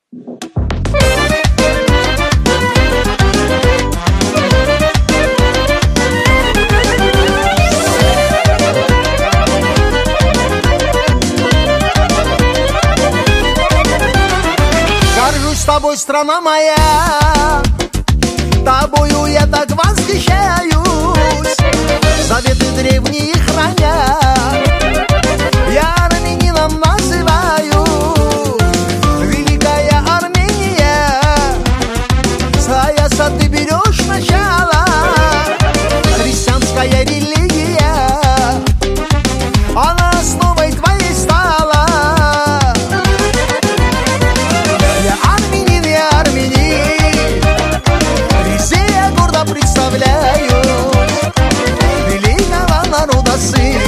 Горжусь тобой, страна моя, тобою я так восхищаюсь, заветы древние храня. Я армянином называю, великая Армения. Саясат ты берешь начало, христианская религия, она основой твоей стала. Я армянин, везде я гордо представляю великого народа сын.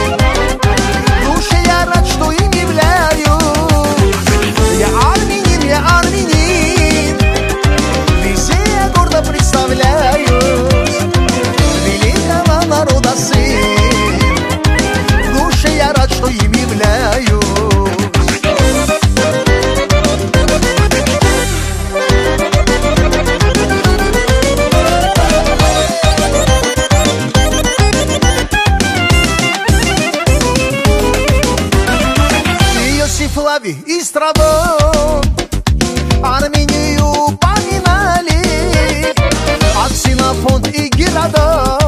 И с травой Армению поминали, от Ксенофонт и Геродот.